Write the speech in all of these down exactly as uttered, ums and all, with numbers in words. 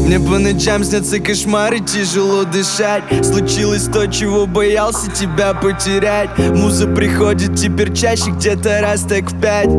Мне по ночам снятся кошмары, тяжело дышать. Случилось то, чего боялся тебя потерять. Муза приходит теперь чаще, где-то раз так в пять.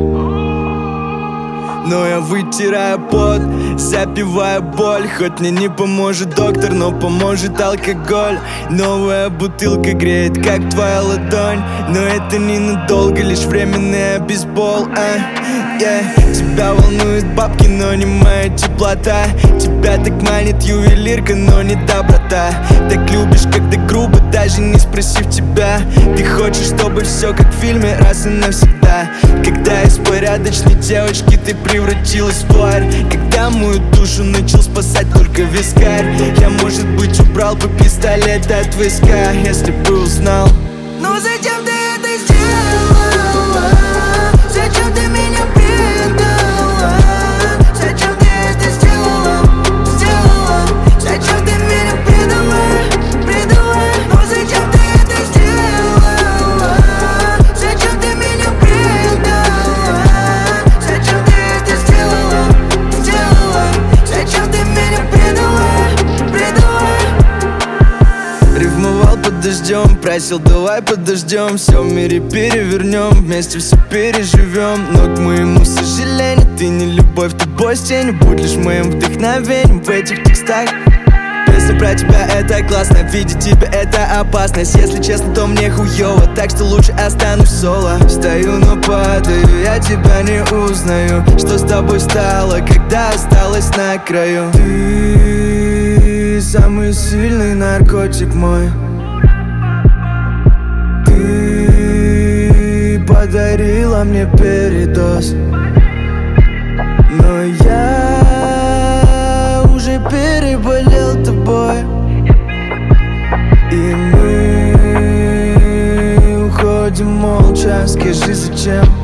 Но я вытираю пот, запиваю боль. Хоть мне не поможет доктор, но поможет алкоголь. Новая бутылка греет, как твоя ладонь. Но это ненадолго, лишь временный обезбол, а? Yeah. Тебя волнуют бабки, но не моя теплота. Тебя так манит ювелирка, но не доброта. Так любишь, когда грубо, даже не спросив тебя. Ты хочешь, чтобы все как в фильме, раз и навсегда. Когда из порядочной девочки ты превратилась в тварь. Когда мою душу начал спасать только вискарь. Я, может быть, убрал бы пистолет от виска, если бы узнал. Но зачем ты это сделала? Зачем ты меня предала? Зачем ты это сделала? Сделала? Зачем ты меня предала? Предала? Но зачем ты это сделала? Зачем ты меня предала? Зачем ты это сделала? Сделала? Зачем ты меня предала? Предала? Ревновал под дождем, просил, давай подождем. Все в мире перевернем, вместе все переживем. Но к моему сожалению, ты не любовь, ты бой с тенью. Будь лишь моим вдохновением в этих текстах. Песня про тебя — это классно, видеть тебя — это опасность. Если честно, то мне хуёво, так что лучше останусь соло. Стою, но падаю, я тебя не узнаю. Что с тобой стало, когда осталась на краю? Ты самый сильный наркотик мой. Ты подарила мне передоз. Но я уже переболел тобой. И мы уходим молча. Скажи, зачем?